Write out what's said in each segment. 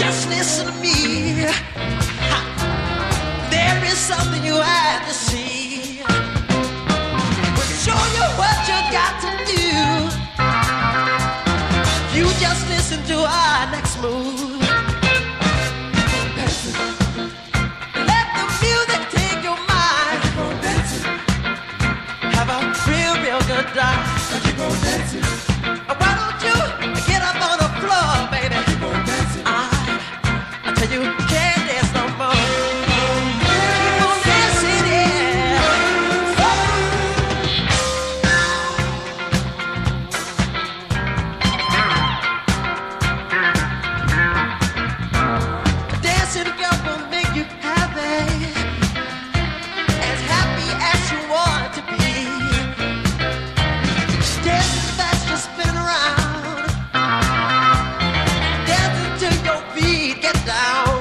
Just listen to me. Ha. There is something you have to see. We'll show you what you got to do. You just listen to our next move. Let the music take your mind. Have a real, real good time. Why don't you get up on the floor, baby? I tell you, can't dance no more. Keep on dancing, yeah. Dancing, girl, will make you happy as you want to be. Dancing fast, just spin around. Dancing till your feet get down.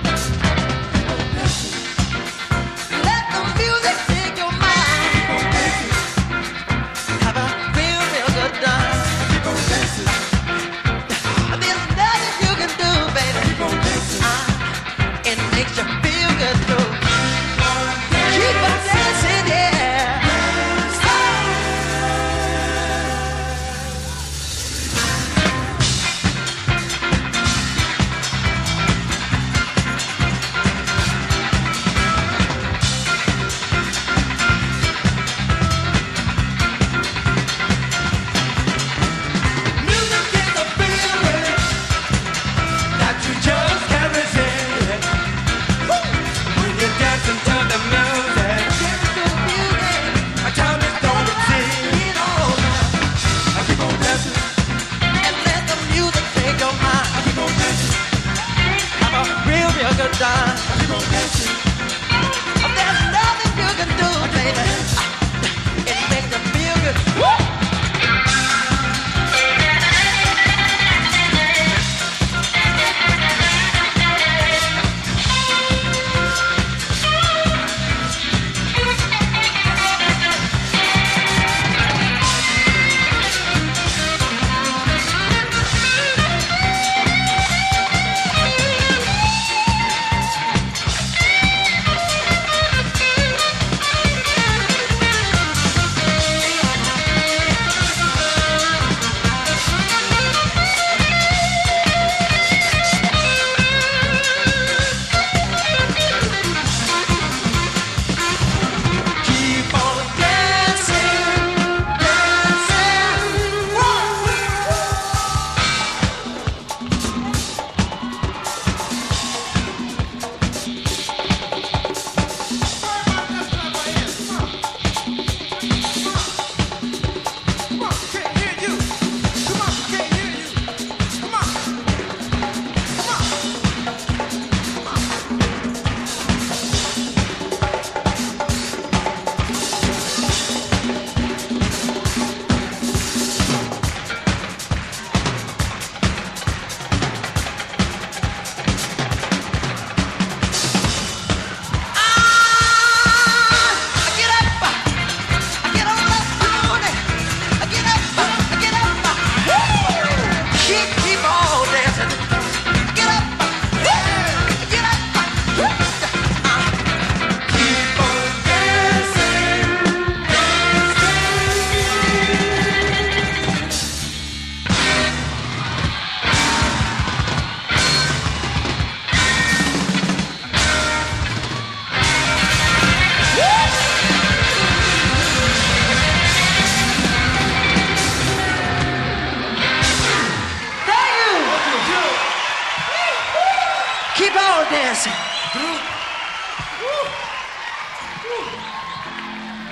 Let the music take your mind. Have a real, real good time. There's nothing you can do, baby. It makes you feel good too. Keep on dancing, yeah. Music is a feeling that you just can't resist. When you're dancing to the music, time is don't exist. Keep on dancing and let the music take your mind. Keep on dancing, have a real, real good time. Keep on dancing. There's nothing you can do, baby. It makes you feel good. Woo! Keep on dancing, dancing. Get up, get on up on it. Get up, get up. Keep on dancing. Get up, get up. Keep on dancing, Thank you. Keep on dancing.